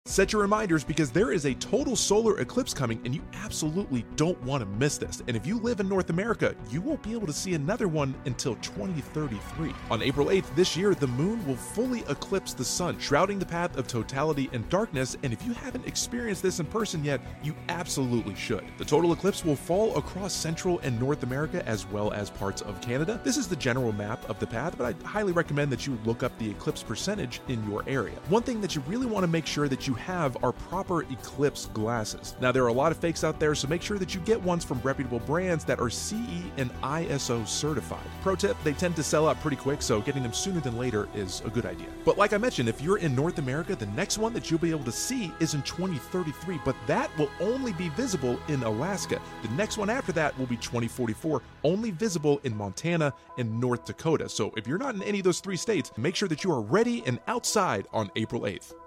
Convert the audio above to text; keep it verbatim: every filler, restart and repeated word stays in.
Set your reminders because there is a total solar eclipse coming and you absolutely don't want to miss this. And if you live in North America, you won't be able to see another one until twenty thirty-three. On April eighth this year, the moon will fully eclipse the sun, shrouding the path of totality and darkness. And if you haven't experienced this in person yet, you absolutely should. The total eclipse will fall across Central and North America as well as parts of Canada. This is the general map of the path, but I highly recommend that you look up the eclipse percentage in your area. One thing that you really want to make sure that you have are proper eclipse glasses. Now, there are a lot of fakes out there, so make sure that you get ones from reputable brands that are C E and I S O certified. Pro tip, they tend to sell out pretty quick, so getting them sooner than later is a good idea. But like I mentioned, if you're in North America, the next one that you'll be able to see is in twenty thirty-three, but that will only be visible in Alaska. The next one after that will be twenty forty-four, only visible in Montana and North Dakota. So if you're not in any of those three states, make sure that you are ready and outside on April eighth.